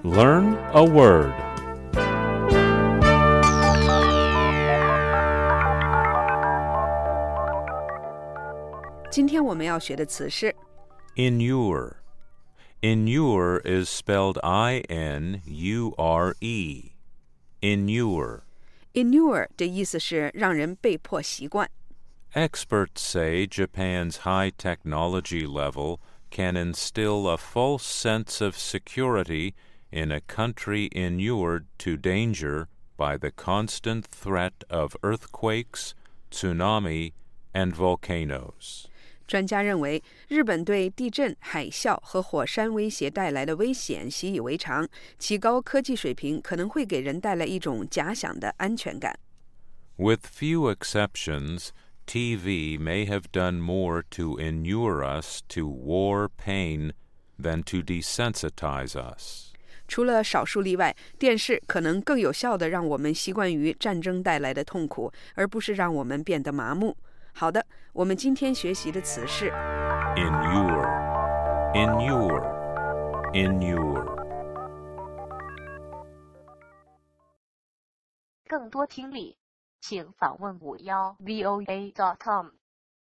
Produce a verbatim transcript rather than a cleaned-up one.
Learn a word. Inure. 今天我们要学的词是 Inure. Inure is spelled I N U R E. Inure. Inure 的意思是让人被迫习惯。 Experts say Japan's high technology level can instill a false sense of security in a country inured to danger by the constant threat of earthquakes, tsunami, and volcanoes. 专家认为，日本对地震、海啸和火山威胁带来的危险习以为常，其高科技水平可能会给人带来一种假想的安全感。 With few exceptions, T V may have done more to inure us to war pain than to desensitize us. 除了少数例外，电视可能更有效地让我们习惯于战争带来的痛苦，而不是让我们变得麻木。好的，我们今天学习的词是 Inure. Inure. Inure. 更多听力，请访问五幺 V O A dot com。